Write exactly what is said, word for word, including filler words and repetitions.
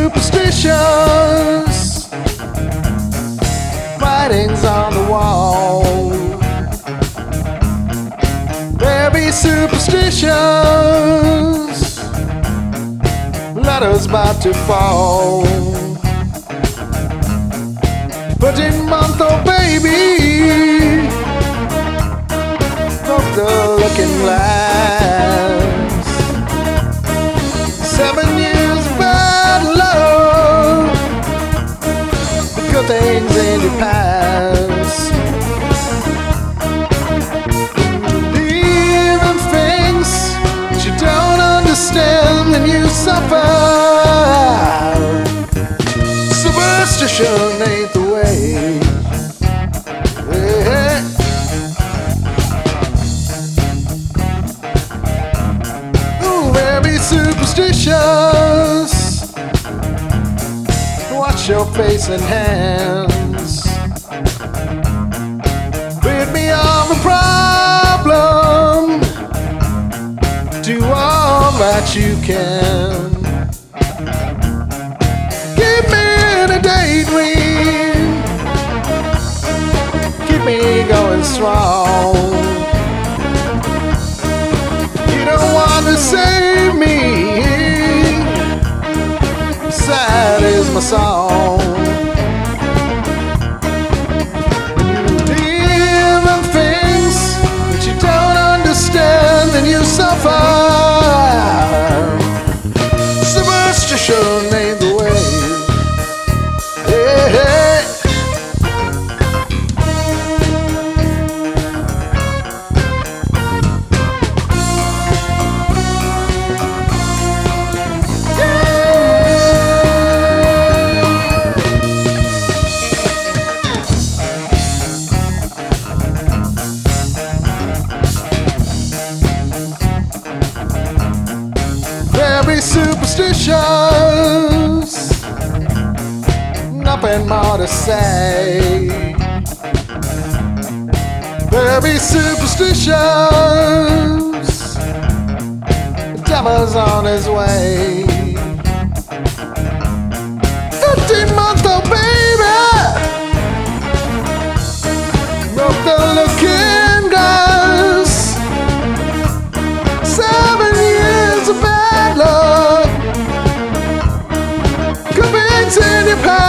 superstitious writings on the wall. There be superstitious letters about to fall. Thirteen month old baby broke the looking glass. Seven years of bad love, the good things in the past. Even things that you don't understand and you suffer. Superstition ain't the way. Yeah. Ooh, very superstitious. Watch your face and hands. Rid me of a problem. Do all that you can. Keep me in a daydream. Keep me going strong. You don't want to save me. Sad is my song. Even things that you don't understand and you suffer. Superstition ain't the way. Hey, hey. Very superstitious, nothing more to say. Very superstitious, the devil's on his way. Fifteen month old baby broke the looking glass. Seven years of bad luck, convincing your past.